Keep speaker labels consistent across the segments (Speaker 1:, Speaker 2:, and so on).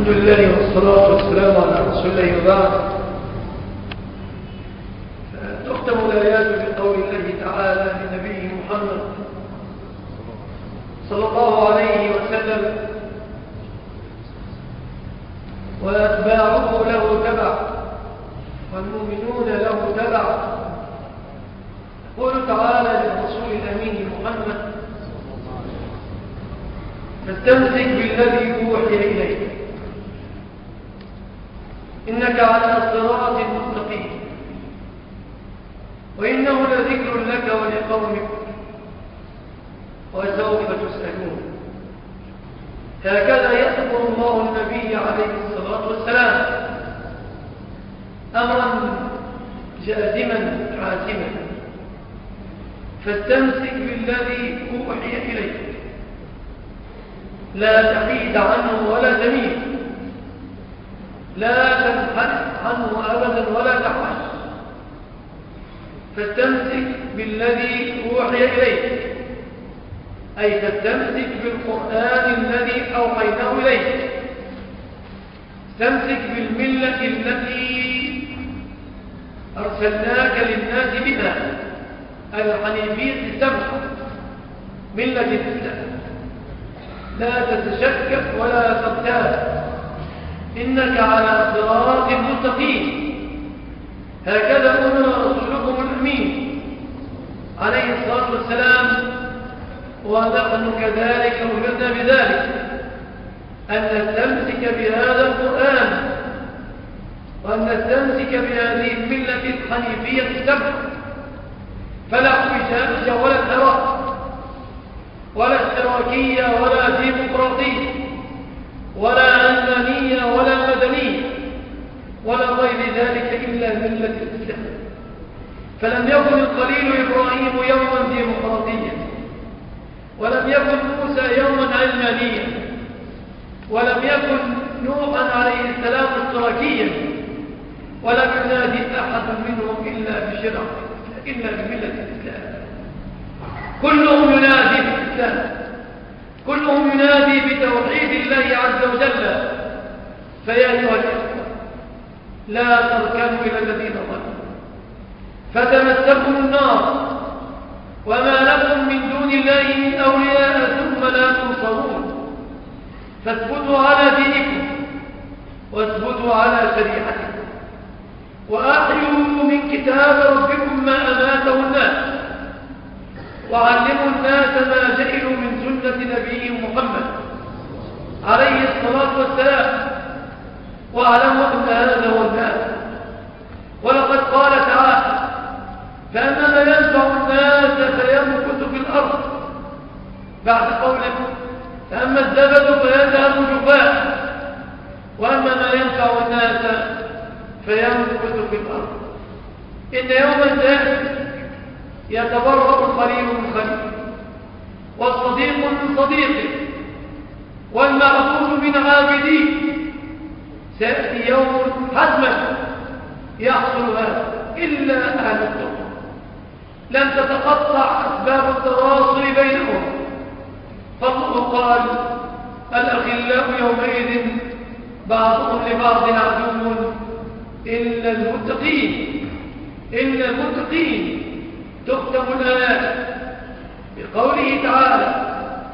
Speaker 1: الحمد لله والصلاة والسلام على رسول الله وبعد. تختم الآيات بقول الله تعالى لنبيه محمد صلى الله عليه وسلم وأتباعه له تبع والمؤمنون له تبع. يقول تعالى للرسول الأمين محمد: فاستمسك بالذي أوحي إليك إنك على صراط مستقيم وإنه لذكر لك ولقومك وسوف تسألون. هكذا يأمر الله النبي عليه الصلاة والسلام أمرا جازما حاسما: فاستمسك بالذي أوحي إليك، لا تحيد عنه ولا تميل، لا تنحرف عنه أبدا ولا تحوش. فاستمسك بالذي أوحي إليك، أي فاستمسك بالقرآن الذي أوحيناه إليك. استمسك بالملة التي أرسلناك للناس بها، الحنيفية السمحة، ملة الإسلام. لا تتشكك ولا ترتاب، إنك على صراط مستقيم. هكذا أمر رسولكم الأمين عليه الصلاة والسلام، ونحن كذلك أمرنا بذلك، أن نستمسك بهذا القرآن وأن نستمسك بهذه الملة الحنيفية السمحة، فلا اعوجاج ولا انحراف ولا اشتراكية ولا ديمقراطية ولا علمانية ولا مدنية ولا غير ذلك إلا ملة الإسلام. فلم يكن الخليل إبراهيم يوما ديمقراطيا، ولم يكن موسى يوما علمانيا، ولم يكن نوحا عليه السلام اشتراكيا، ولم ينادي أحد منهم إلا بشرع إلا بملة الإسلام. كلهم ينادي بالإسلام، كلهم ينادي بتوحيد الله عز وجل. فيا أيها الإخوة، لا تركنوا إلى الذين ظلموا فتمسكم النار وما لكم من دون الله من أولياء ثم لا تنصرون. فاثبتوا على دينكم واثبتوا على شريعتكم، وأحيوا من كتاب ربكم ما أماته الناس، وعلموا الناس ما جهلوا من سنة نبيهم محمد عليه الصلاة والسلام، واعلموا أن هذا هو الناس. ولقد قال تعالى: فأما ما ينفع الناس فيمكث في الأرض، بعد قوله: فأما الزبد فيذهب جفاء، وأما ما ينفع الناس فيمكث في الأرض. إن يوما ذلك يتبرأ الخليل من خليل، والصديق من صديقه، والمعبود من عابديه. سيأتي يوم حتما يحصل هذا إلا أهل التقوى. لن تتقطع أسباب التواصل بينهم، فالله قال: الأخلاء يومئذ بعضهم لبعض عدو إلا المتقين. إلا المتقين. تختم الآيات بقوله تعالى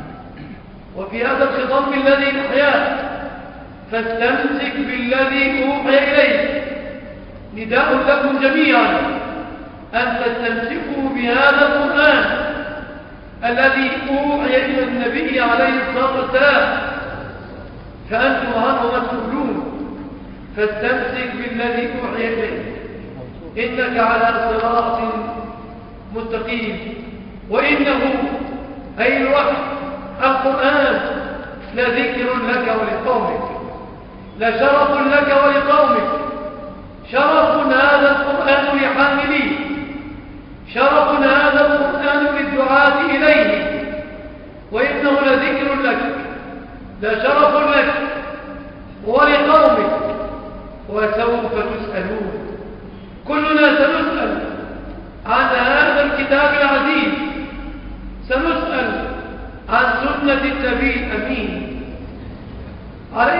Speaker 1: وفي هذا الخطاب الذي نحياه: فاستمسك بالذي أوحي إليك. نداء لكم جميعا أن تستمسكوا بهذا القرآن الذي أوحي إلى النبي عليه الصلاة والسلام، فأنتم عنه مسؤولون. فاستمسك بالذي أوحي إليك إنك على صراط مستقيم، وإنه أي الوحي القرآن لذكر لك ولقومك، لشرف لك ولقومك. شرف هذا القرآن لحامليه، شرف هذا القرآن للدعاة إليه، وإنه لذكر لك، لشرف لك ولقومك، وسوف تسألون. كلنا سنسأل عن هذا الكتاب العزيز، سنسأل عن سنة النبي الأمين عليه الصلاة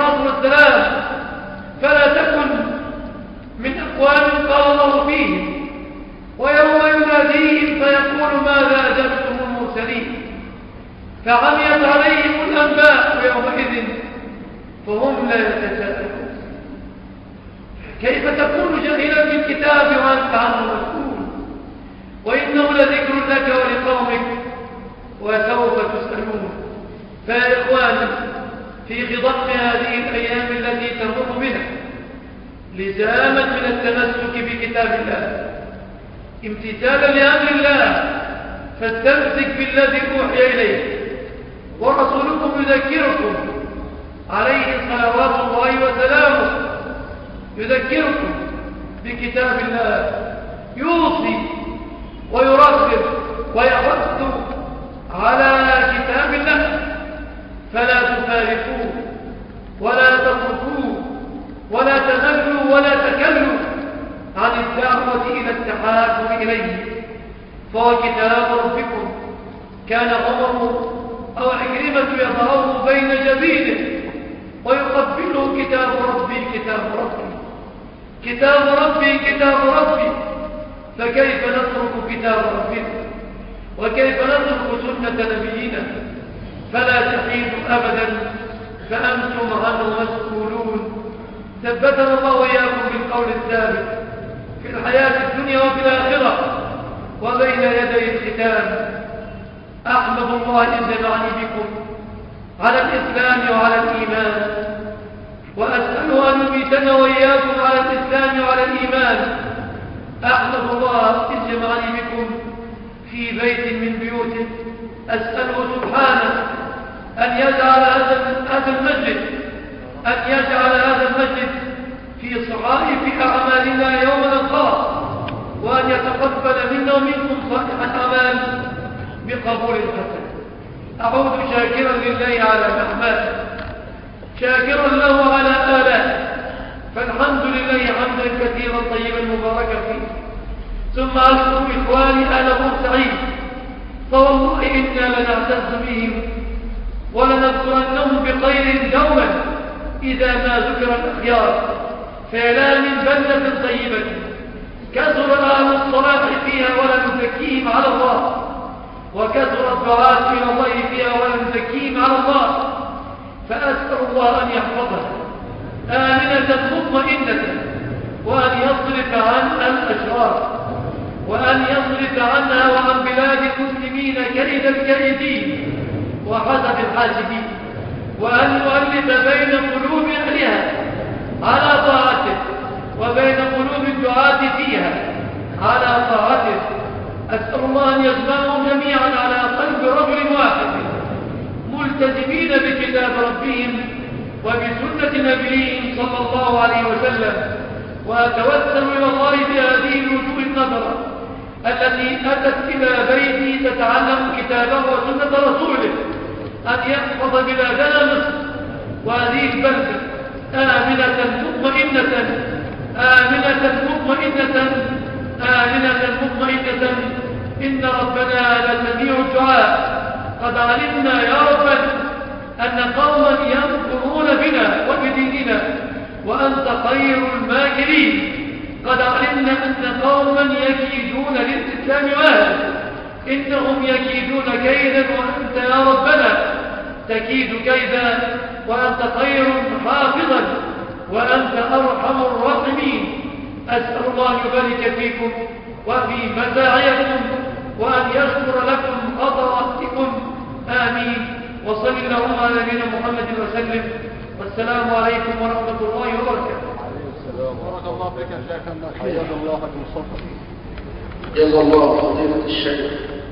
Speaker 1: الصلاة والسلام: فلا تكن من أقوام قال الله فيهم ويوم يناديهم فيقول ماذا أجبتم المرسلين فعميت عليهم الأنباء يومئذ فهم لا يتساءلون. كيف تكون جاهلا بالكتاب وأنت عنه مسؤول وإنه لذكر لك ولقومك وسوف تسألون. فيا إخواني، في خضم هذه الأيام التي تمر بنا لزاما من التمسك بكتاب الله امتثالا لأمر الله، فاستمسك بالذي أوحي إليك، ورسولكم يذكركم عليه صلوات الله وسلامه يذكركم بكتاب الله، يوصي ويرغب ويحث على كتاب الله، فلا تفارقوه ولا تتركوه ولا تملوا ولا تكلوا عن الدعوة إلى التحاكم إليه، فهو كتاب ربكم. كان عمر أو عكرمة يضعه بين جبينه ويقبله: كتاب ربي كتاب ربي كتاب ربي كتاب ربي. فكيف نترك كتاب ربنا وكيف نترك سنة نبينا؟ فلا تحيدوا أبدا فأنتم عنه مسؤولون. ثبتنا الله وإياكم بالقول الثابت في الحياة الدنيا وفي الآخرة وبين يدي الختام. أحمد الله إن جمعني بكم على الإسلام وعلى الإيمان، وأسأله أن يميتنا وإياكم على الإسلام وعلى الإيمان. أحمد الله إن جمعني بكم في بيت من بيوته، أسأله سبحانه أن يجعل هذا المجلس في صحائف أعمالنا يوم نلقاه، وأن يتقبل منا ومنكم صالح الأعمال بقبول حسن. أعود شاكرا لله على نعمته، شاكرا له على آلائه، فالحمد لله حمدا كثيرا طيبا مباركا فيه. ثم أشكر إخواني آل بورسعيد، فوالله إنا لنعتز بهم ولنذكرنهم بخير دوما إذا ما ذكر الأخيار. فيا من بلدة طيبة كثر أهل الصلاح فيها ولا نزكيهم على الله، وكثر الدعاة إلى الله فيها ولا نزكيهم على الله. فأسأل الله أن يحفظها آمنة مطمئنة، وأن يصرف عنها الأشرار، وأن يصرف عنها وعن بلاد المسلمين كيد الكائدين وحسد الحاسدين، وأن يؤلف بين قلوب أهلها على طاعته وبين قلوب الدعاة فيها على طاعته. أسأل الله أن يجمعهم جميعا على قلب رجل واحد ملتزمين بكتاب ربهم وبسنة نبيهم صلى الله عليه وسلم. وأتوسل إلى الله بهذه الوجوه النظرة التي أتت إلى بيتي تتعلم كتابه وسنة رسوله أن يحفظ بلادنا مصر وهذه البلدة آمنة مطمئنة آمنة مطمئنة آمنة مطمئنة. إن ربنا لسميع الدعاء. قد علمنا يا رب أن قوما يمكرون بنا وبديننا وأنت خير الماكرين. قد علمنا أن قوما يكيدون للإسلام وأهله، إنهم يكيدون كيدا وأنت يا ربنا تكيد كيدا، وأنت خير حافظا وأنت أرحم الراحمين. أسأل الله أن يبارك فيكم وفي مساعيكم وأن يشكر لكم خطواتكم. آمين. وصل اللهم على نبينا محمد وسلم، والسلام عليكم ورحمة الله وبركاته.
Speaker 2: بارك الله فيك يا شيخنا، حياك الله بالصبر.
Speaker 3: جزا الله فضيلة الشيخ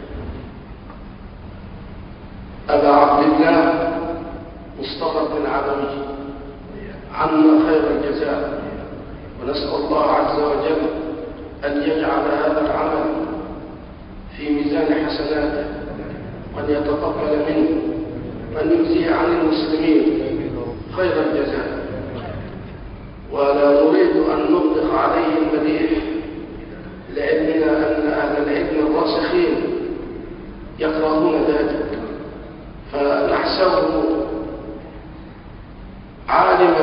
Speaker 3: أبا عبد الله مصطفى بن عبدي عنا خير الجزاء، ونسأل الله عز وجل أن يجعل هذا العمل في ميزان حسناته وأن يتقبل منه وأن يجزيه عن المسلمين خير الجزاء. ولا نريد أن نطلق عليه المديح لعلمنا أن أهل العلم الراسخين يكرهون ذلك، فنحسبه عالما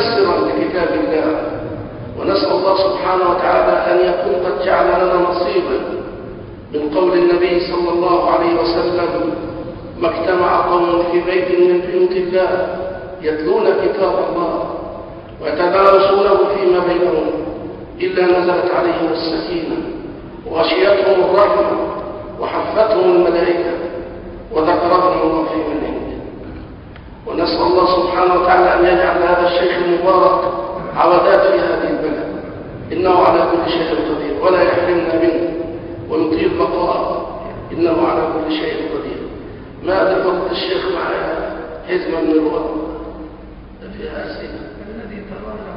Speaker 3: مفسرا لكتاب الله، ونسأل الله سبحانه وتعالى أن يكون قد جعل لنا نصيبا من قول النبي صلى الله عليه وسلم: ما اجتمع قوم في بيت من بيوت الله يتلون كتاب الله ويتدارسونه فيما بينهم إلا نزلت عليهم السكينة وغشيتهم الرحمة وحفتهم الملائكة وذكرهم الله في من عنده. ونسأل الله سبحانه وتعالى أن يجعل هذا الشيخ المبارك عودات في هذه البلد، إنه على كل شيء قدير ولا يحرمنا منه ويطيل بقاءه، إنه على كل شيء قدير. ماذا فضل الشيخ معي حزما من الوقت في أسئلة
Speaker 1: الذي تراه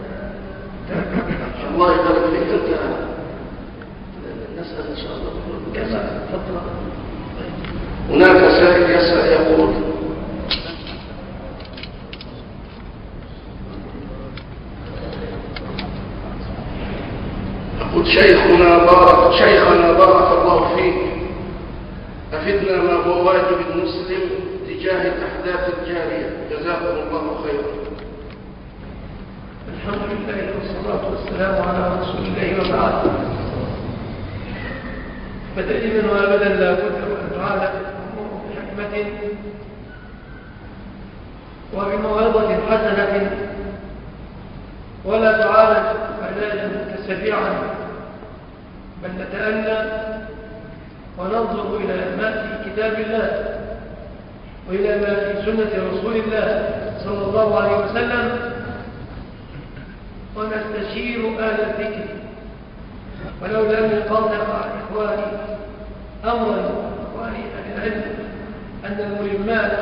Speaker 3: الله يبارك فيك. أنت نسأل إن شاء الله
Speaker 1: كما تفضل.
Speaker 3: هناك سائل يسأل يقول: شيخنا بارك الله فيك، أفدنا ما هو واجب المسلم تجاه الأحداث الجارية، جزاكم الله خيرا.
Speaker 1: الحمد لله والصلاة والسلام على رسول الله وبعد. فدائما وابدا لا بد أن تعالج الأمور بحكمة وبموعظة حسنة، ولا تعالج علاجا سريعا، بل نتأنى وننظر إلى ما في كتاب الله وإلى ما في سنة رسول الله صلى الله عليه وسلم، ونستشير أهل الذكر. ولولا أني قاطع إخواني أمرا إخواني أهل العلم أن المهمات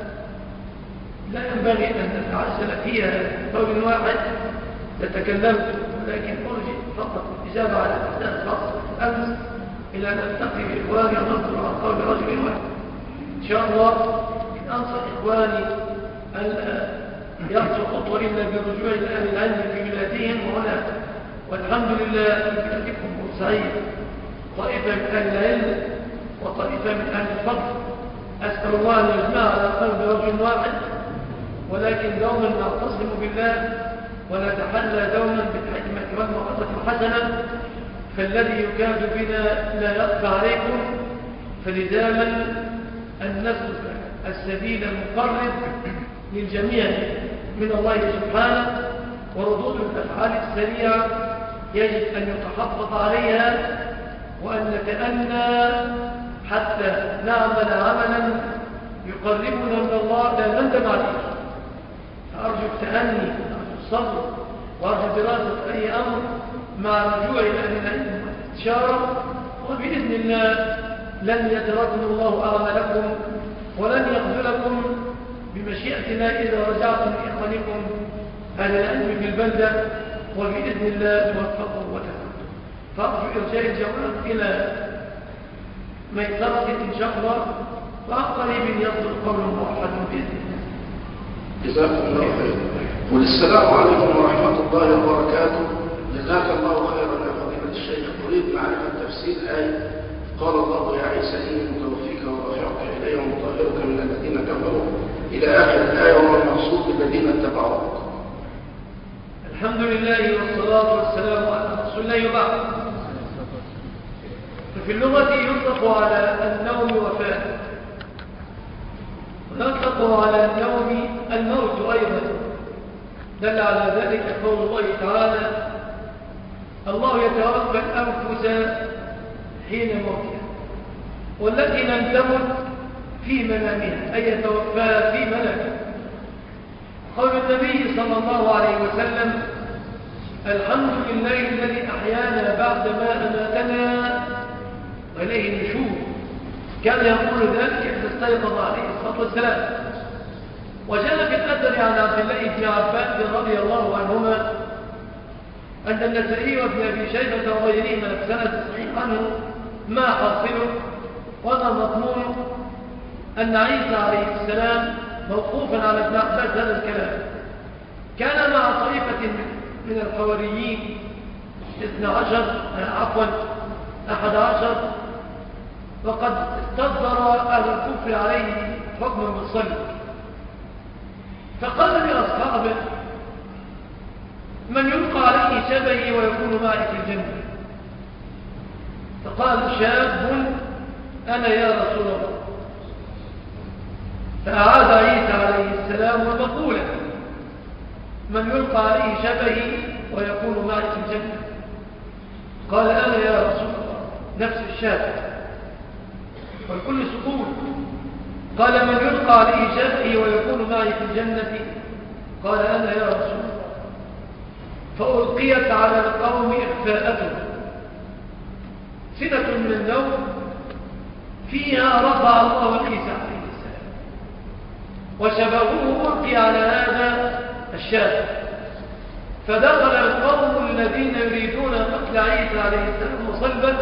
Speaker 1: لا ينبغي أن نتعسل فيها بقول واحد لتكلمت، ولكن أرجع فقط إجابة على الأحداث فقط أمس إلى أن نلتقي بإخواني وننظر عن قول رجل واحد. إن شاء الله أنصح إخواني أن يرجو خطوة إلا بالرجوع إلى أهل العلم في بلادهم وهنا، والحمد لله في بلادكم بورسعيد طائفة من أهل العلم وطائفة من أهل الفضل. أسأل الله أن يجمع على قلب رجل واحد، ولكن دوما نعتصم بالله ونتحلى دوما بالحكمة والموعظة الحسنة، فالذي يكاد بنا لا يخفى عليكم، فلزاما أن نسلك السبيل المقرب للجميع من الله سبحانه، وردود الأفعال السريعة يجب أن يتحفظ عليها، وأن نتأنى حتى نعمل عملا يقربنا من الله لا نندم عليه. أرجو التأني، أرجو الصبر، وأرجو دراسة أي أمر مع الرجوع إلى أهل العلم والاستشارة، وبإذن الله لن يتركم الله أعمالكم ولن يخذلكم بمشيئة الله إذا رجعتم لإخوانكم أهل العلم في البلدة، وبإذن الله توفقوا وتفقوا. فأرجو إرجاء الجواب إلى ميسرة إن شاء الله، وقريب يصدر قول موحد بإذن الله.
Speaker 3: جزاكم الله خيرا. والسلام عليكم ورحمة الله وبركاته. جزاك الله خيرا يا فضيلة الشيخ. أريد معرفة تفسير آية قال الله: يا عيسى إني متوفيك ورافعك إلي ومطهرك من الذين كفروا إلى آخر الآية، وما المقصود بالذين اتبعوك.
Speaker 1: الحمد لله والصلاة والسلام على رسول الله وبعد. ففي اللغة يطلق على النوم وفاة، ويطلق على النوم الموت أيضا. دل على ذلك قول الله تعالى: الله يتوفى الأنفس حين موتها والتي لم تمت في منامها، أي يتوفى في منامها. قول النبي صلى الله عليه وسلم: الحمد لله الذي أحيانا بعدما أماتنا وإليه النشور. كان يقول ذلك إذا استيقظ عليه الصلاة والسلام. وجاء في الأثر عن عبد الله بن عباس رضي الله عنهما أن النسائي وابن أبي شيبة وغيرهما في سند صحيح عنه ما حاصله وما مضمونه أن عيسى عليه السلام موقوفا على ابن عباس هذا الكلام. كان مع طائفة من الحواريين 11 وقد استصدر أهل الكفر عليه حكما بالصلب، فقال لأصحابه: من يلقى عليه شبهي ويكون معي في الجنة؟ فقال شاب أنا يا رسول الله. فأعاد عيسى عليه السلام المقولة من يلقى عليه شبهي ويكون معي في الجنة؟ قال أنا يا رسول الله، نفس الشاب والكل سكون. قال من يلقى عليه شبهي ويكون معي في الجنة؟ قال أنا يا رسول الله. فألقيت على القوم إخفاءته سنة من النوم فيها رفع الله عيسى عليه السلام، وشبهه ألقي على هذا الشاب. فدخل القوم الذين يريدون قتل عيسى عليه السلام صلبا،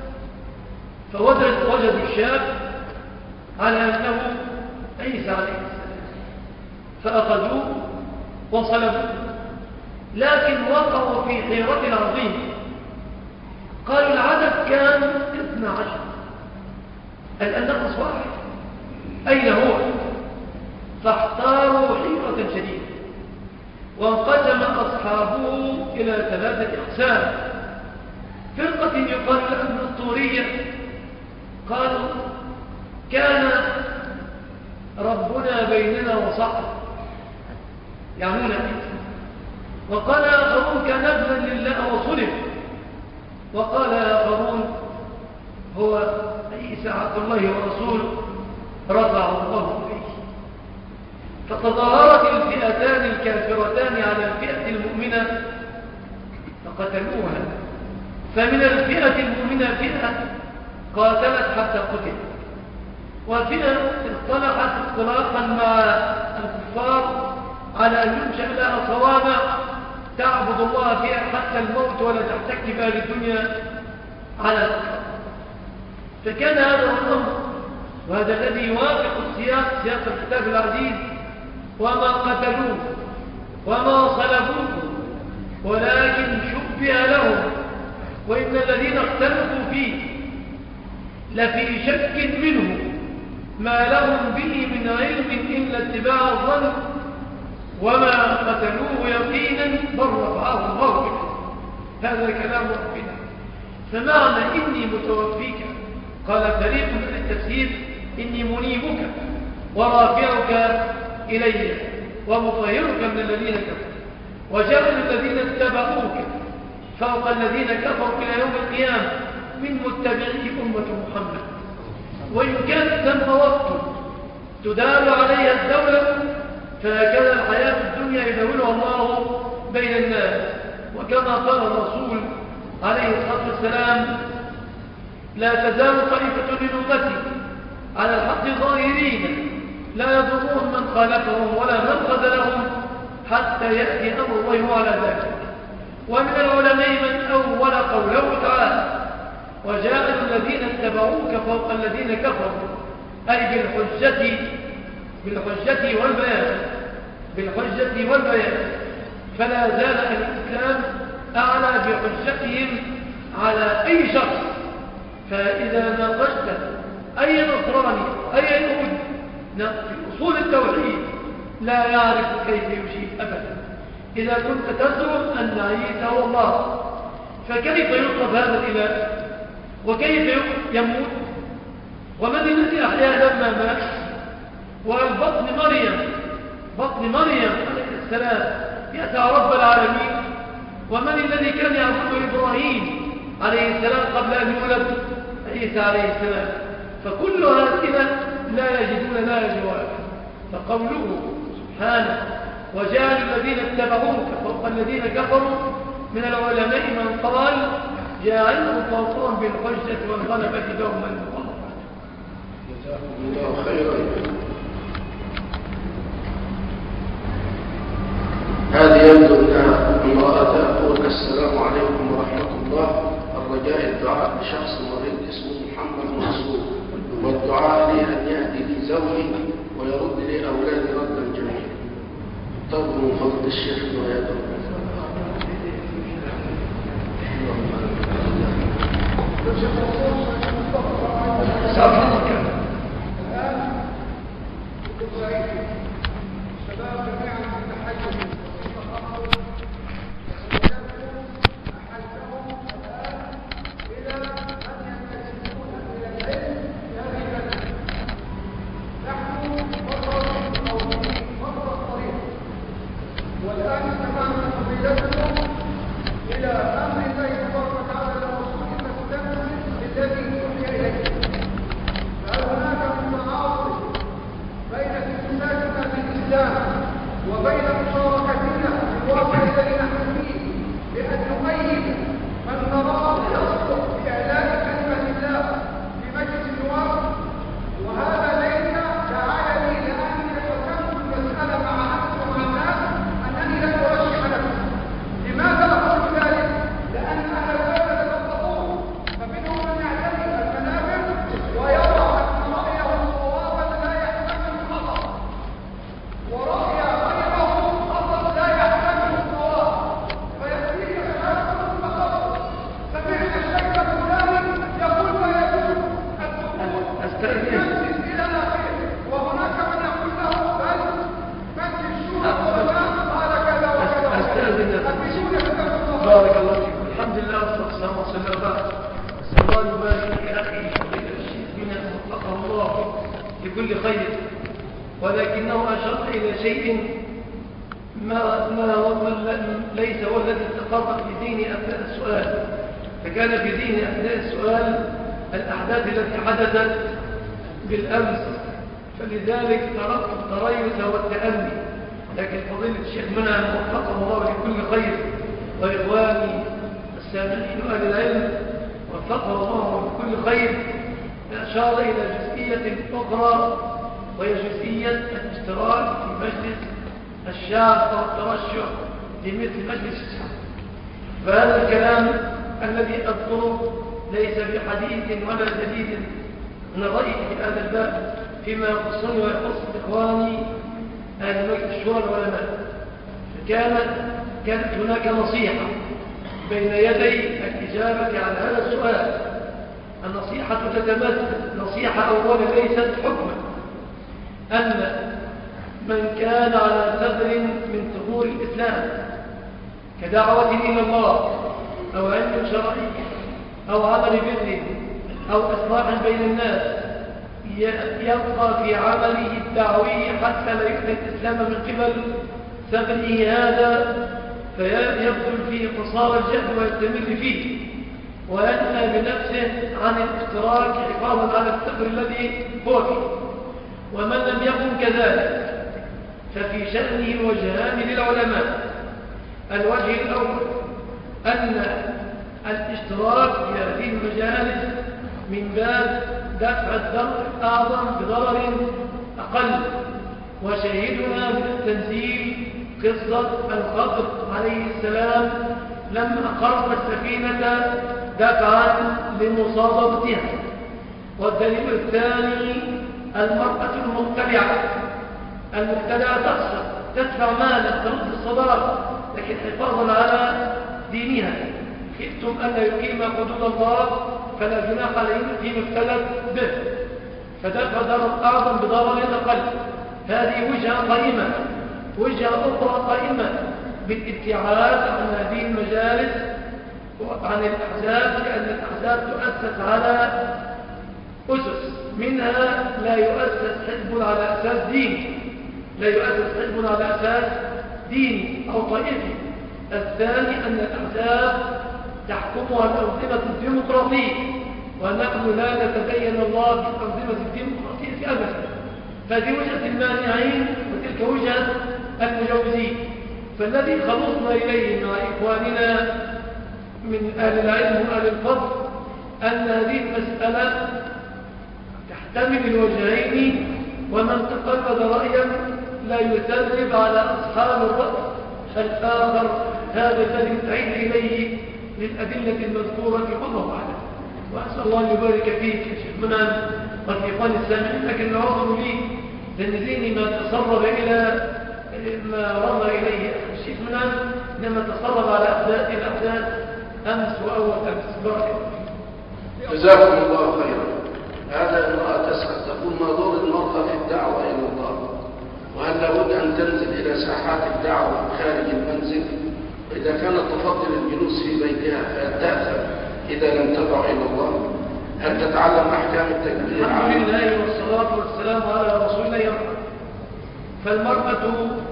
Speaker 1: فوجدوا الشاب على أنه عيسى عليه السلام، فأخذوه وصلبوه. لكن وقعوا في حيرة عظيمة. قالوا العدد كان 12، النقص واحد، أين هو؟ فاحتاروا حيرة شديدة، وانقسم أصحابه إلى 3 أقسام. فرقة يقال لها النسطورية، قالوا كان ربنا بيننا وصحبه، يعنون عيسى. وقال آخرون كان ابنا لله وصلب. وقال آخرون هو عيسى عبد الله ورسوله رفعه الله إليه. فتظاهرت الفئتان الكافرتان على الفئة المؤمنة فقتلوها. فمن الفئة المؤمنة فئة قاتلت حتى قتلت، وفئة اصطلحت اصطلاحا مع الكفار على أن ينشأ لها صوامع تعبد الله فيها حتى الموت ولا تحتك بها للدنيا على الأكثر. فكان هذا الأمر، وهذا الذي يوافق سياق الكتاب العزيز: وما قتلوه وما صلبوه ولكن شبه لهم وإن الذين اختلفوا فيه لفي شك منه ما لهم به من علم إلا اتباع الظن وما قتلوه يقينا بل رفعه الله إليه. هذا كلام ربنا. فمعنى إني متوفيك، قال فريق من التفسير: إني منيبك ورافعك إلي ومطهرك من الذين كفروا، وجعل الذين اتبعوك فوق الذين كفروا إلى يوم القيامة من متبعي أمة محمد. وإن كانت ثم وقت تدار عليها الدولة، فهكذا الحياة الدنيا يدولها الله بين الناس. وكما قال الرسول عليه الصلاة والسلام: لا تزال طائفة من أمتي على الحق ظاهرين لا يضرهم من خالفهم ولا من خذلهم حتى يأتي أمر الله على ذلك. ومن العلماء من أول قوله تعالى: وجاء الذين اتبعوك فوق الذين كفروا، أي بالحجة والبيان. فلا زال الإسلام أعلى بحجتهم على أي شخص. فإذا ناقشت أي نصراني أي يهودي في أصول التوحيد لا يعرف كيف يجيب أبدا. إذا كنت تزعم أن عيسى هو الله، فكيف يطلب هذا الإله؟ وكيف يموت؟ ومن الذي أحياه لما مات؟ بطن مريم عليه السلام يأتى رب العالمين. ومن الذي كان يعبد إبراهيم عليه السلام قبل أن يولد عيسى عليه السلام؟ فكل هؤلاء لا يجدون لها جواب. فقوله سبحانه: وجعل الذين اتبعوك فوق الذين كفروا، من العلماء من قال: جعلهم فوقهم بالحجة والغلبة دوما وقهرا.
Speaker 3: جزاكم الله خيرا. هذه يبدو أنها امرأة تقول: السلام عليكم ورحمة الله، الرجاء الدعاء لشخص مريض اسمه محمد منصور، والدعاء لي أن يهدي لي زوجي ويرد لي أولادي ردا جميلا. طلب من فضل الشيخ ويدعو.
Speaker 4: الإسلام وبين مشاركتنا في الواقع الذي نحن فيه بأن نؤيد من نراه يصلح بإعلاء كلمة الله في مجلس النواب. وهذا ليس دعاني لأني حكمت المسألة مع نفسي ومع الناس أنني لن أرشح نفسي. لماذا أقول ذلك؟ لأن أهل البلد يتفقهون، فمنهم من يعتني المنابر ويرى أن رأيه صوابا لا يحتمل الخطأ، ورأي غيره خطأ لا يحتمل الصواب، فيأتيك شاب فقط سمعت الشيخ فلان يقول ما يجوز الدخول إلى آخره، وهناك من يقول له بل الشورى والناس قال كذا وكذا.
Speaker 1: بارك الله فيكم. الحمد لله والصلاة والسلام على الله يبارك في أخي فضيلة الشيخ من وفقه الله لكل خير، ولكنه أشار إلى شيء ليس هو الذي تقرر في ذهني أثناء السؤال. فكان في ذهني أثناء السؤال الأحداث التي حدثت بالأمس، فلذلك تركت التريث والتأني. لكن فضيلة الشيخ منعم وفقه الله لكل خير، وإخواني السامعين وأهل العلم وفقه الله لكل خير، أشار إلى جزئية أخرى، وهي جزئية الاشتراك في مجلس الشعب أو الترشح لمثل مجلس الشعب. فهذا الكلام الذي أذكره ليس بحديث ولا جديد من الرأي في هذا الباب فيما يخصني ويخص إخواني أهل مجلس الشورى والعلماء. كانت هناك نصيحة بين يدي الإجابة على هذا السؤال. النصيحة تتمثل، نصيحة أولا ليست حكما، أن من كان على ثغر من ثغور الإسلام كدعوة إلى الله أو علم شرعي أو عمل بر أو إصلاح بين الناس، يبقى في عمله الدعوي حتى لا يؤذي الإسلام من قبل ثغره هذا، فيبذل فيه قصارى الجهد ويستمر فيه، وينهى بنفسه عن الاشتراك حفاظا على الثغر الذي هو فيه. ومن لم يكن كذلك ففي شأنه وجهان للعلماء. الوجه الأول أن الاشتراك في هذه المجالس من باب دفع الضرر الأعظم بضرر أقل، وشهدنا من التنزيل قصة الخضر عليه السلام لما قرب السفينة دفعا لمصادرتها. والدليل الثاني المرأة المبتلعة تخسر، تدفع مالا ترد الصداق، لكن حفاظا على دينها. خفتم أن يقيم حدود الله فلا جناح عليهم فيما افتدت به، فدفع ضرر أعظم بضرر أقل. هذه وجهة قائمة. وجهة أخرى قائمة بالابتعاد عن هذه المجالس وعن الأحزاب، لأن الأحزاب تؤسس على أسس، منها لا يؤسس حزب على أساس ديني، لا يؤسس حزب على أساس ديني أو طائفي. الثاني أن الأحزاب تحكمها الأنظمة الديمقراطية، ونحن لا نتبين الله بالأنظمة الديمقراطية أبدا. فهذه وجهة المانعين وتلك وجهة المجوزين. فالذي خلصنا إليه مع إخواننا من أهل العلم وأهل الفضل أن هذه المسألة تحتمل الوجهين، ومن تقلد رأيا لا يثرب على أصحاب الرأي الآخر. هذا الذي تعيد إليه للأدلة المذكورة والله أعلم. وأسأل الله أن يبارك فيك يا شيخ منعم وفي إخوان السامعين. لكن العذر لي لأن ذهني ما تسرب إلى ما رمى إليه الشيخ منعم، إنما تسرب على الأحداث أمس وأول أمس. بارك الله.
Speaker 3: جزاكم الله خيرا. هذا امرأة تسأل تقول ما دور المرأة في الدعوة إلى الله، وهل لابد أن تنزل إلى ساحات الدعوة خارج المنزل؟ إذا كانت تفضل الجلوس في بيتها فهل تأثم إذا لم تدع إلى الله؟ هل تتعلم أحكام التكبير؟
Speaker 1: الحمد لله والصلاة والسلام على رسول الله. فالمرأة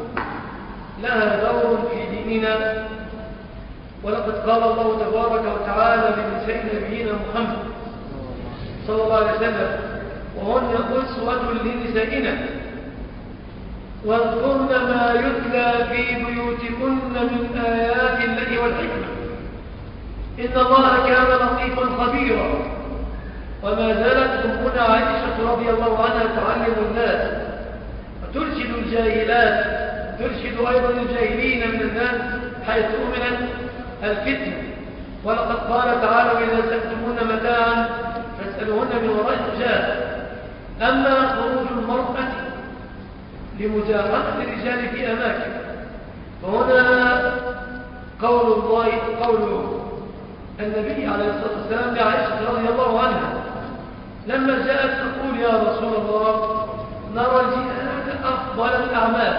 Speaker 1: لها دور في ديننا، ولقد قال الله تبارك وتعالى لنساء نبينا محمد صلى الله عليه وسلم وهن أسوة لنسائنا واذكرن ما يتلى في بيوتكن من آيات الله والحكمة إن الله كان لطيفا خبيرا. وما زالت أمنا عائشة رضي الله عنها تعلم الناس وترشد الجاهلات، ترشد أيضا الجاهلين من الناس حيث أمنت الفتنة. ولقد قال تعالى: وإذا سألتمون متاعا فاسألوهن من وراء حجاب. أما خروج المرأة لمجاهدة الرجال في أماكن، فهنا قول النبي عليه الصلاة والسلام لعائشة رضي الله عنها لما جاءت تقول: يا رسول الله، نرى الجهاد أفضل الأعمال،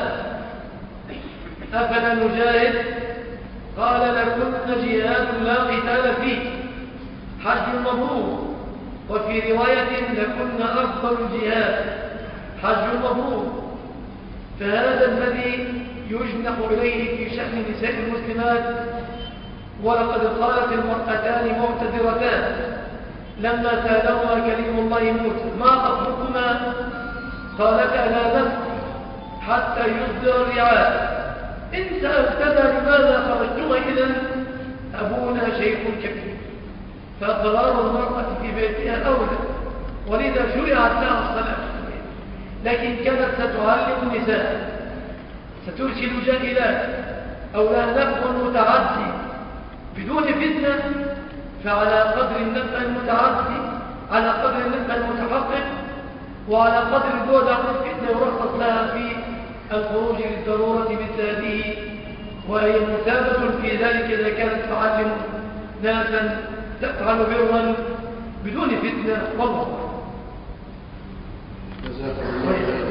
Speaker 1: أفلا نجاهد؟ قال: لكن جهاد لا قتال فيه، حج مبرور. وفي رواية: لكن أفضل الجهاد حج مبرور. فهذا الذي يجنح إليه في شأن نساء المسلمات. ولقد قالت المرأتان معتذرتان لما سالهما كليم الله موسى: ما خطبكما؟ قالتا: لا نسقي حتى يصدر الرعاء. إن سألتنا لماذا خرجتما إذن أبونا شيخ كبير، فقرار المرأة في بيتها أولى، ولذا شرعت لها الصلاة. لكن كانت ستعلم النساء، سترسل جاهلات، أو لا نفع متعدي بدون فتنة، فعلى قدر النفع المتعدي على قدر النفع المتحقق، وعلى قدر البعد عن الفتنة يرخص لها في الخروج للضرورة مثل هذه، وهي مثابة في ذلك إذا كانت تعلم ناسا تفعل برا بدون فتنة. والله
Speaker 3: جزاك الله خيرا.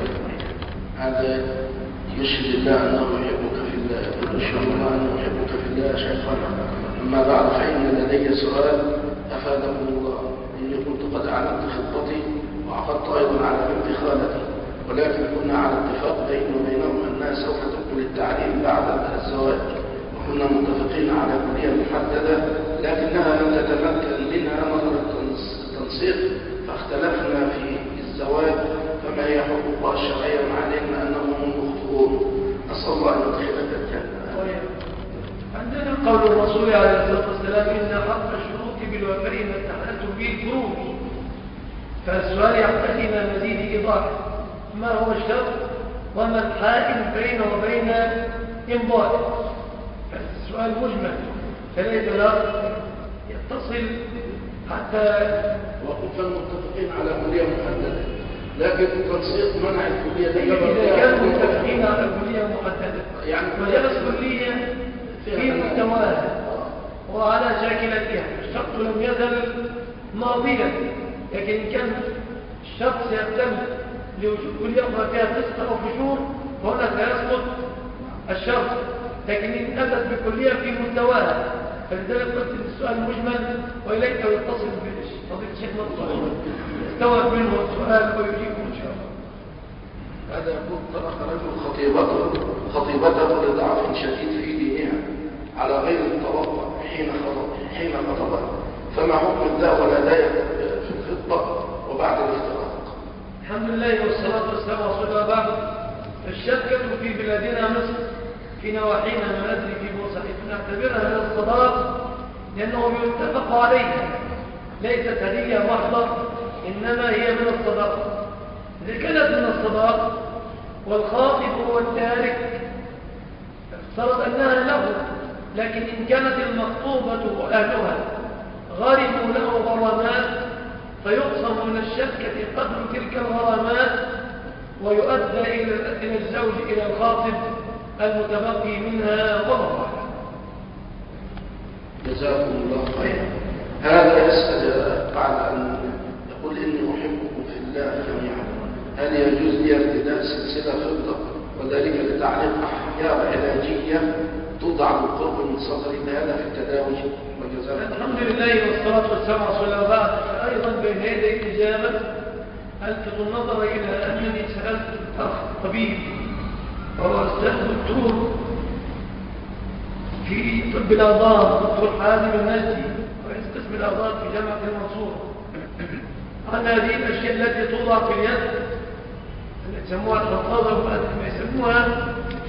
Speaker 3: هذا يشهد الله أنه يحبك في الله، ويشهد الله أنه يحبك في الله شيخنا. أما بعد، فإن لدي سؤال أفادكم الله. إني كنت قد أعلنت خطتي وعقدت أيضا على بنت خالتي، ولكن كنا على اتفاق بيني وبينهم أنها سوف تدخل التعليم بعد الزواج، وكنا متفقين على كلية محددة، لكنها لم تتمكن منها نظرا التنسيق، فاختلفنا في الزواج. فما هي حقوقها الشرعية مع العلم أنهم هم مخطئون؟ نسأل الله أن يدخلك الجنة.
Speaker 1: عندنا قول الرسول عليه الصلاة والسلام: إن حق الشروط بالوفاء ما استحللتم به الفروج. فالسؤال يحتاج إلى مزيد إيضاح: ما هو الشرط وما الحائل بينه وبين إمضائه؟ فالسؤال مجمل، فليس لا يتصل حتى.
Speaker 3: وكنا متفقين على كلية محددة، لكن التنسيق منع الكلية.
Speaker 1: إذا كانوا متفقين على كلية محددة
Speaker 3: يعني
Speaker 1: وجلس كلية في مستواها وعلى شاكلتها، الشرط لم يزل ماضيا، لكن إن كان الشرط سيتم لوجود كلية أخرى فيها فسق أو فجور، فهنا سيسقط الشرط. لكن إن أتت بكلية في مستواها، فلذلك قلت السؤال مجمل، وإليك يتصل بفضيلة الشيخ منصور يستوعب منه السؤال ويجيبه إن شاء الله.
Speaker 3: هذا يقول: ترك رجل خطيبته لضعف شديد في دينها على غير التوقع حين خطبها، فما حكم الداء والهدايا في الخطبة وبعد الافتراق؟
Speaker 1: الحمد لله والصلاة والسلام على رسول الله. بعد، الشبكة في بلادنا مصر في نواحينا، ما أدري في بورصة، نعتبرها من الصداق لأنه يتفق عليها، ليست هدية محضة، إنما هي من الصداق. إذا كانت من الصداق والخاطب هو التارك افترض أنها له، لكن إن كانت المخطوبة وأهلها غرموا له غرامات، فيقسم من الشبكة قدر تلك الغرامات، ويؤدى إلى الزوج إلى الخاطب المتبقي منها ضررا.
Speaker 3: جزاكم الله خيرا. هذا يسأل بعد أن يقول: إني أحبكم في الله جميعا، هل يجوز لي ارتداء سلسلة فضة وذلك لتعليق أحجار علاجية توضع بالقرب من صدري هذا في التداوي؟
Speaker 1: الحمد لله والصلاة والسلام على رسول الله. بعد، أيضا بين يدي الإجابة ألفت النظر إلى أنني سألت الأخ طبيب وهو أستاذ دكتور في طب الأعضاء، دكتور حازم النجدي، رئيس قسم الأعضاء في جامعة المنصورة، عن هذه الأشياء التي توضع في اليد التي يسموها الخطاطة، وما يسموها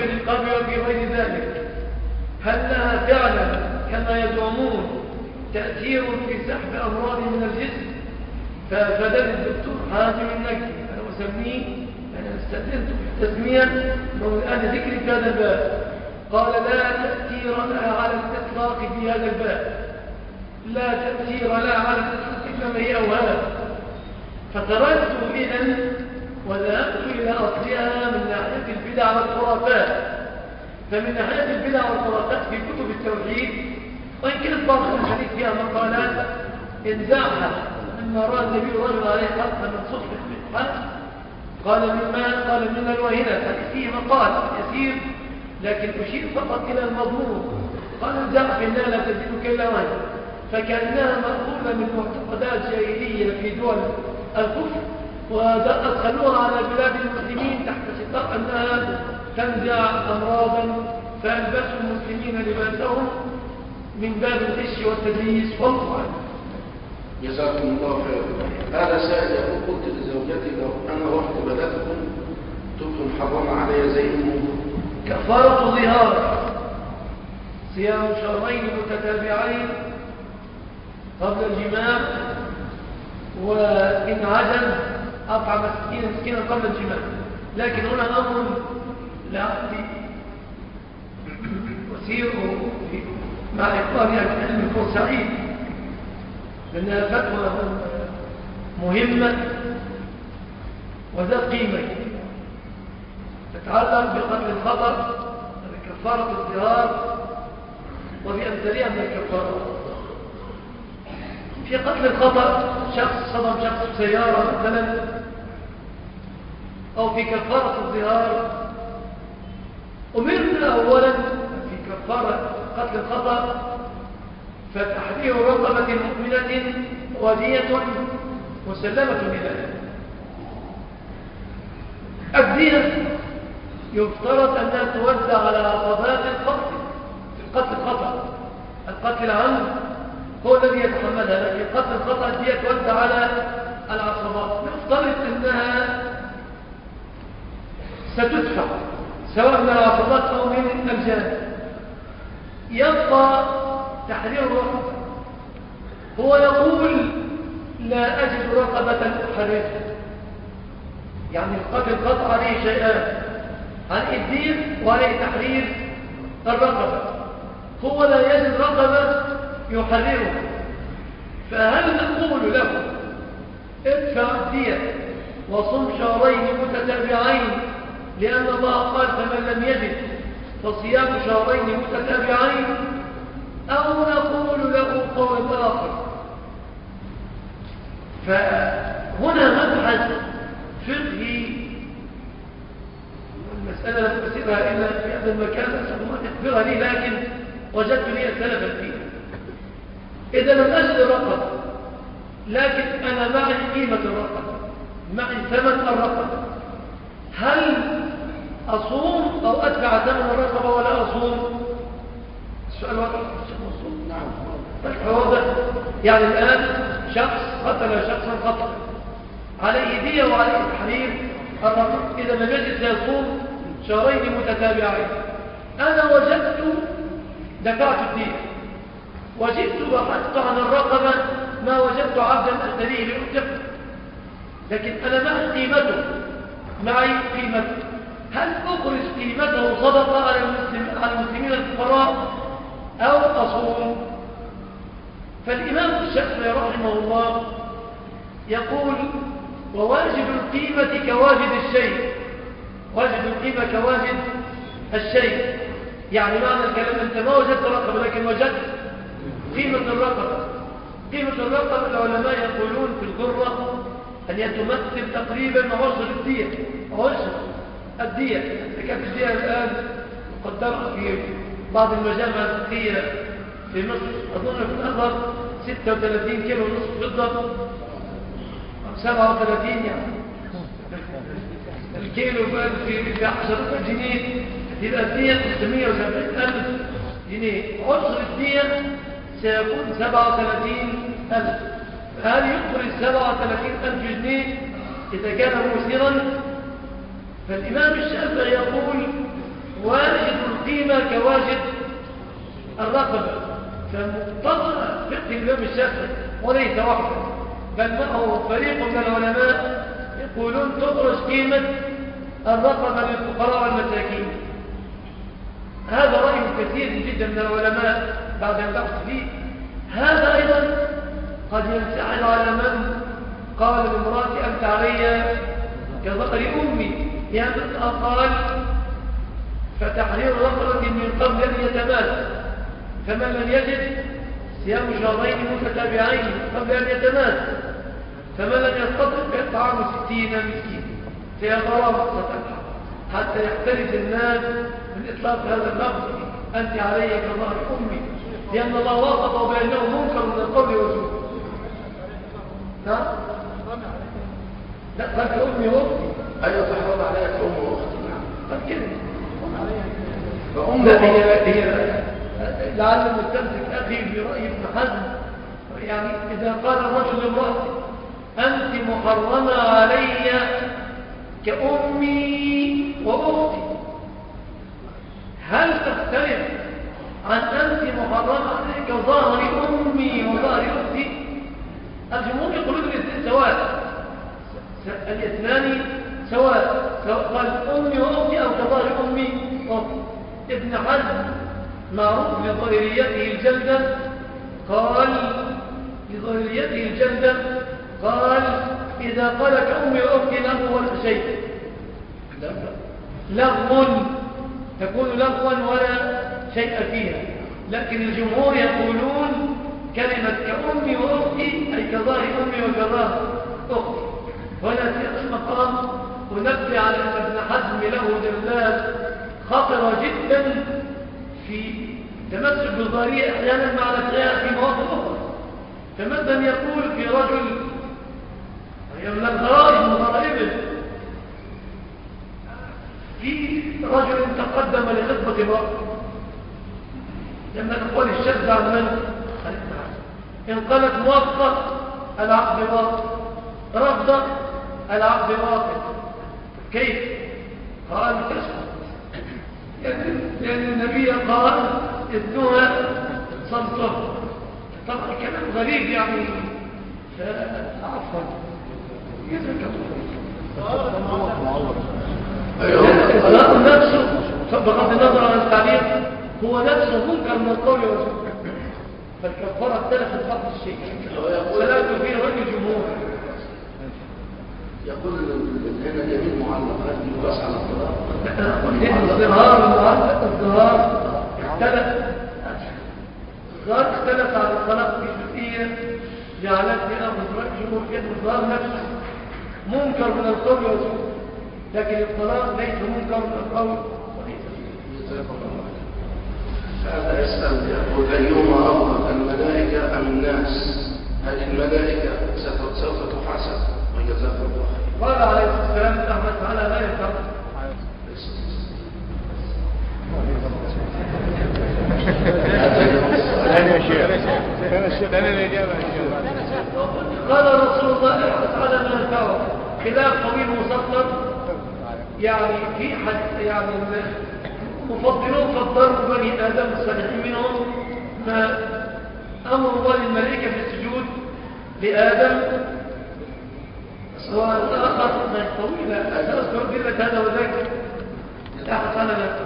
Speaker 1: الرقاب وفي غير ذلك، هل لها فعلا كما يزعمون تأثير في سحب أمراض من الجسم؟ ففدل الدكتور حازم النجدي، أنا أسميه، أنا استأذنت في التسمية من الآن ذكري في هذا الباب، قال لا تأثير لها على الإطلاق في هذا الباب، لا تأثير لها على الإطلاق إنما هي أوهام. فتركت إذن وذهبت إلى أصلها من ناحية البدع والخرافات. فمن ناحية البدع والخرافات في كتب التوحيد، وإن كانت بعض الحديث فيها مقالات انزاعها مما رأى النبي رجل عليه حق من صدق الحق، قال من الوهنة، الحديث فيه مقال يسير لكن أشير فقط إلى المضمون. قال انزاع في النار لا تزيدك إلا وهن، فكأنها مأخوذة من معتقدات جاهلية في دول الكفر، وأدخلوها على بلاد المسلمين تحت ستار أنها تنزع أمراضا، فألبسوا المسلمين لباسهم من باب الغش والتدليس والله عنه.
Speaker 3: جزاكم الله خيرا. هذا سائل يقول قلت لزوجتي لو أنا رحت بلدكم تبقى محرمة علي زي الموضوع.
Speaker 1: كفارة ظهار صيام شهرين متتابعين قبل الجماع، وإن عجز أطعم مسكينا قبل الجماع. لكن هنا أمر لعبدي وسيره مع إقرار يعني علم يكون سعيد، لأنها فتوى مهمة وذات قيمة تتعلق بقتل الخطأ بكفارة الظهار وبأمثالها من الكفارة. في قتل الخطأ شخص صدم شخص بسيارة مثلا، أو في كفارة الظهار أمرنا أولا في كفارة قتل الخطأ فتحرير رقبة مؤمنة ودية مسلمة إليه. الدية يفترض أنها توزع على عصبات القتل. في القتل الخطأ، القتل العمد هو الذي يتحملها، لكن قتل الخطأ الدية توزع على العصبات. نفترض أنها ستدفع سواء من العصبات أو من الجانب. يبقى تحرير الرقبة. هو يقول لا أجد رقبة أحررها، يعني القتل القطع عليه شيئان، عليه الدين وعليه تحرير الرقبة. هو لا يجد رقبة يحررها، فهل نقول له ادفع الدية وصم شهرين متتابعين لأن الله قال فمن لم يجد فصيام شهرين متتابعين، أو نقول له قول آخر؟ فهنا مبحث فقهي، المسألة لم أسيرها إلا في هذا المكان أسأل الله يغفرها لي، لكن وجدت لي سلفا فيها. إذا لم أجد الرقبة لكن أنا معي قيمة الرقبة، معي ثمن الرقبة، هل أصوم أو أدفع ثمن الرقبة ولا أصوم؟ السؤال واضح. نعم واضح. يعني الآن شخص قتل شخصا خطأ، عليه دية وعليه تحرير الرقبة. إذا لم يجد سيصوم شهرين متتابعين. أنا وجدت دفعت الدية، وجدت بحثت عن الرقبة ما وجدت عبدا أشتريه لأعتقه، لكن أنا معي قيمته، معي قيمته. هل أخرج قيمته صدقة على المسلمين الفقراء أو أصوم؟ فالإمام الشافعي رحمه الله يقول وواجب القيمة كواجد الشيء، واجب القيمة كواجد الشيء. يعني معنى الكلام أنت ما وجدت رقبة لكن وجدت قيمة الرقبة. قيمة الرقبة العلماء يقولون في الغرة أن تمثل تقريبا عشر الدية، عشر الدية. كانت الدية الآن مقدرة في بعض المجامع الفقهية في مصر أظن في الأزهر 36 كيلو ونصف فضة أو 37 يعني الكيلو في 10 جنيه، تبقى الدية 670,000 جنيه. عشر الدية سيكون 37,000. فهل يخرج 37,000 جنيه إذا كان موسرا؟ فالإمام الشافعي يقول واجد القيمة كواجد الرقبة. فمقتضى فقه الإمام الشافعي وليس وحده بل معه فريق من العلماء يقولون تخرج قيمة الرقبة للفقراء والمساكين. هذا رأي كثير جدا من العلماء بعد البحث فيه. هذا أيضا قد ينسعد على من قال لامرأتي أنت علي كظهر أمي، يعني قال فتحرير رقبة من قبل أن يتماس، فمن لم يجد صيام شهرين متتابعين قبل أن يتماس، فمن لم يستطع فيطعم 60 مسكين فيترابط حتى يحترز الناس من إطلاق هذا اللفظ أنت علي كظهر أمي، لأن الله وافق بأنه منكر من القول والزور. نعم؟ لا قال أمي وأختي.
Speaker 3: أيوة تحرض عليك أم وأختي. نعم
Speaker 1: قال كده.
Speaker 3: فأم
Speaker 1: هي لعل مستمسك أخي برأي ابن حزم، يعني إذا قال الرجل لامرأته أنت محرمة علي كأمي وأختي، هل تختلف عن أنت محرمة علي كظاهر أمي وظاهر أختي؟ الجمهور يقولون الاثنين سواء، الاثنان سواء قال أمي وأختي أو كظاهر أمي وأختي. ابن حزم معروف لظاهريته الجلدة قال إذا قال كأمي وأختي لغو ولا شيء، لغو تكون لغوا ولا شيء فيها. لكن الجمهور يقولون كلمة كأمي وأختي أي كظاهر أمي وكظاهر أختي. هنا في المقام ونبه على أن ابن حزم له دلالات خطرة جدا في تمسك بالظاهرية أحيانا مع الأشياء في مواقف أخرى. فمثلا يقول في رجل من الغرائب من غرائبه، في رجل تقدم لخطبة امرأة، لما نقول الشد عن من؟ إن قالت موافقة العقد باطل، رفض العقد باطل. كيف؟ قال تسقط، لأن النبي قال إذنها صمتها. طبعا كلام غريب يعني، عفوا الإسلام نفسه بغض النظر عن التعليم هو نفسه منكر من القول والسنة، فالكفارة اختلفت بعض الشيء. سلامته فيه رجل الجمهور
Speaker 3: يقول هنا جميل معلق هل يقاس على الطلاق؟
Speaker 1: الظهار اختلف على الطلاق في جزئية جعلتني أمر جمهور كده. الظهار نفسه منكر من القول والسنة، لكن الطلاق ليس منكر من القول.
Speaker 3: هذا يسأل يقول أيهما أفضل الملائكة أم الناس؟ هل الملائكة سوف تحاسب؟ وجزاك الله خير.
Speaker 1: قال عليه الصلاة والسلام أحمد تعالى لا يفرق. قال رسول الله تعالى ما ينفعه خلاف طويل مسطر، يعني في حد يعني مفضلون فضلوا بني آدم الصالحين منهم ما أمر الله للملائكة في السجود لآدم، سواء الآخر ما يطوي لا سأذكر بلة هذا وذاك لا حصل لك.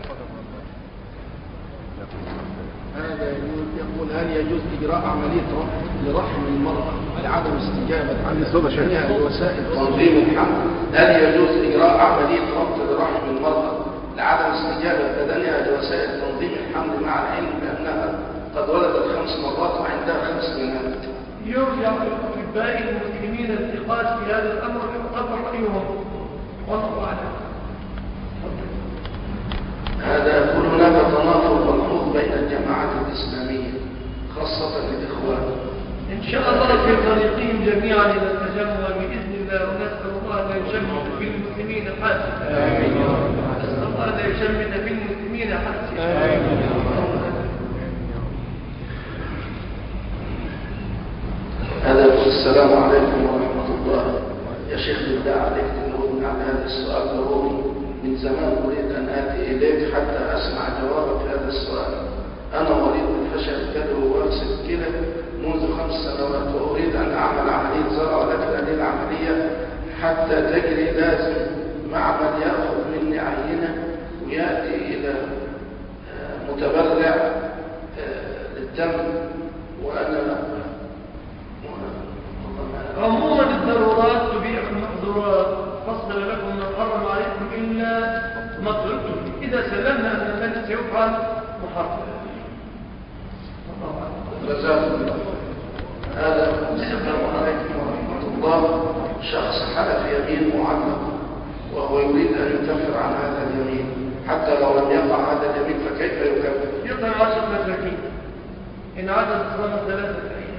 Speaker 3: هذا يقول هل يجوز إجراء عملية ربط لرحم المرأة لعدم استجابة عن وسائل تنظيم الحمل؟ هل يجوز إجراء عملية ربط لرحم المرأة لعدم استجابة بدنها لوسائل تنظيم الحمل مع العلم بأنها قد ولدت 5 مرات وعندها 5 منها؟
Speaker 1: يرجع للأطباء المسلمين الثقات في هذا الأمر يعتبر رأيهم والله أعلم.
Speaker 3: هذا يقول هناك تنافر ملحوظ بين الجماعات الإسلامية خاصة الإخوان.
Speaker 1: إن شاء الله في طريقهم جميعا إلى التجمع بإذن الله، ونسأل الله أن يشمت في المسلمين حاسا. نسأل الله أن يشمت في المسلمين حاسا.
Speaker 3: هذا يقول السلام عليكم ورحمة الله. يا شيخ بالله عليك تجاوبنا على هذا السؤال ضروري، من زمان أريد أن آتي إليك حتى أسمع جوابك في هذا السؤال. أنا مريض بالفشل الكلوي وأغسل الكلى منذ 5 سنوات، وأريد أن أعمل عملية زرع، ولكن هذه العملية حتى تجري لازم معمل يأخذ مني عينة ويأتي إلى متبرع للدم، وأنا
Speaker 1: عموما الضرورات تبيح المحظورات، فصل لكم ما حرم عليكم إلا ما اضطررتم فيه. إذا سلمنا أن الذي سيفعل محرم.
Speaker 3: جزاكم الله. هذا السلام عليكم ورحمة الله. شخص حلف يمين معلق وهو يريد أن يكفر عن هذا اليمين، حتى لو لم يقع هذا اليمين فكيف يكفر؟
Speaker 1: يطعم 10 مساكين إن عدد صام 3 أيام.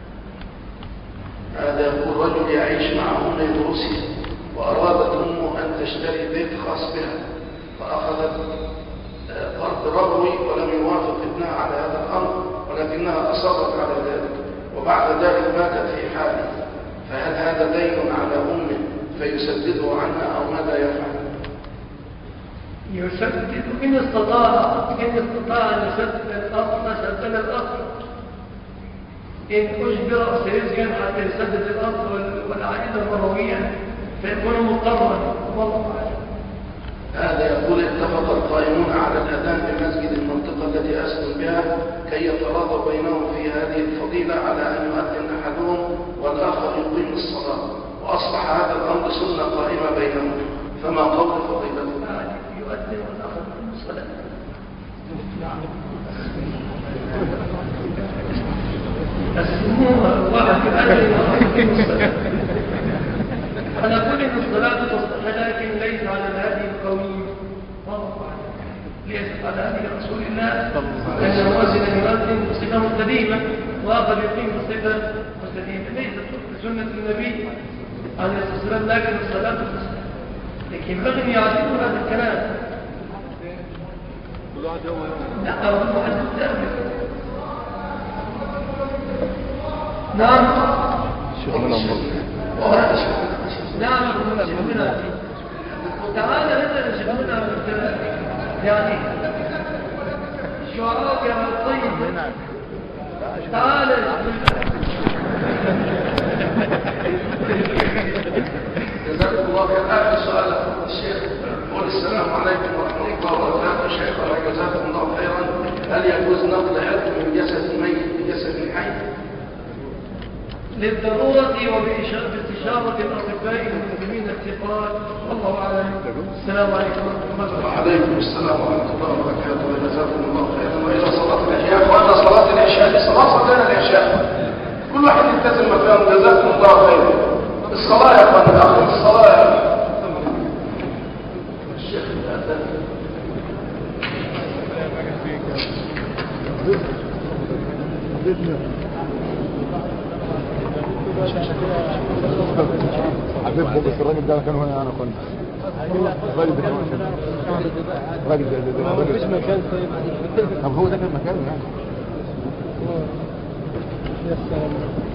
Speaker 3: هذا يقول رجل يعيش مع أمه في روسيا، وأرادت أمه أن تشتري بيت خاص بها، فأخذت قرض ربوي ولم يوافق ابنها على هذا الأمر، ولكنها أصرت على ذلك، وبعد ذلك ماتت في حاله، فهل هذا دين على أمه فيسدده عنها أو ماذا يفعل؟
Speaker 1: يسدد إن استطاع أن يسدد الأصل سدد الأصل، إن أجبر سيسجن حتى يسدد الأصل والعائلة المروية فيكون مضطرا. والله أعلم.
Speaker 3: هذا يقول اتفق القائمون على الأذان بمسجد المنطقة التي أسكن بها كي يتراضوا بينهم في هذه الفضيلة على أن يؤذن أحدهم والآخر يقيم الصلاة، وأصبح هذا الأمر سنة قائمة بينهم، فما قول فضيلته؟
Speaker 1: يؤذن والآخر يقيم الصلاة. السموم واحد يؤذن والآخر يقيم الصلاة. أنا أقول إن الصلاة تصلح، لكن ليس على الهدي القويم. ليس على هدي رسول الله أن المؤذن يؤذن بصفة مستديمة وآخر يقيم بصفة مستديمة. ليست سنة النبي عليه الصلاة والسلام، لكن الصلاة تصلح. لكن ينبغي يعرفون هذا الكلام. لا هو محدد ثابت. نعم نعم شيخنا تعالى هنا شيخنا يعني شعراك يا الطيب تعالى
Speaker 3: جزاكم الله خير. آخر سؤال الشيخ يقول السلام عليكم ورحمة الله وبركاته. شيخ جزاكم الله خيرا. هل يجوز نقل عرض من جسد ميت بجسد حي؟
Speaker 1: للضرورة وباستشارة الأطباء المسلمين الثقات. والله أعلم. السلام عليكم ورحمة الله وبركاته.
Speaker 3: وعليكم السلام ورحمة الله وبركاته. جزاكم الله خيرا. وإلى صلاة العشاء. وأن صلاة العشاء دي صلاة العشاء. كل واحد يلتزم مكانه. جزاكم الله خيرا. الصلاة يا أخوان، أخذ الصلاة يا الشيخ الأذان.
Speaker 2: حبيب بس الراجل ده كان هنا انا كنت الراجل ده كان الراجل ده مفيش مكان. طيب هو ده كان مكانه يعني.